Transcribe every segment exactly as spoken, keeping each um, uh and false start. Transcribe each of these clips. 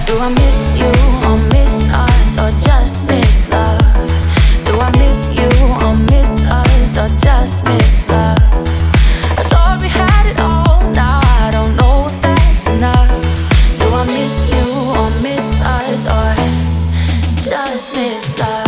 Do I miss you or miss us or just miss love? Do I miss you or miss us or just miss love? I thought we had it all, now I don't know if that's enough. Do I miss you or miss us or just miss love?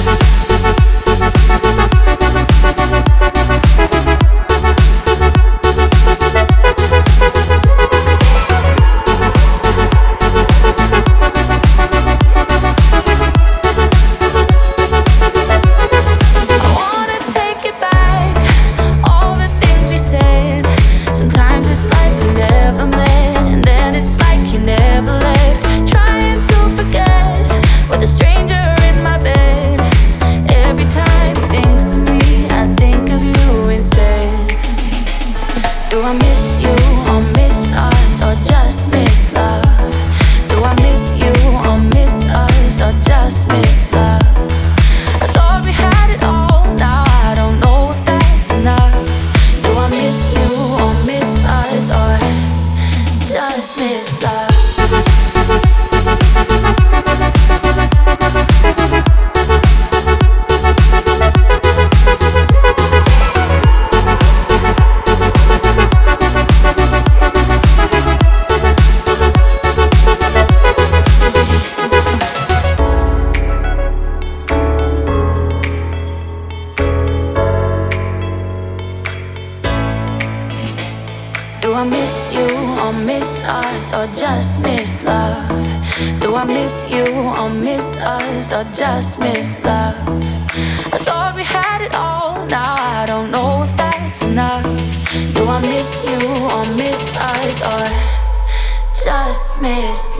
Do I miss you or miss us or just miss love? Do I miss you or miss us or just miss love? I thought we had it all, now I don't know if that's enough. Do I miss you or miss us or just miss love? Do I miss you or miss us or just miss love? Do I miss you or miss us or just miss love? I thought we had it all, now I don't know if that's enough. Do I miss you or miss us or just miss love?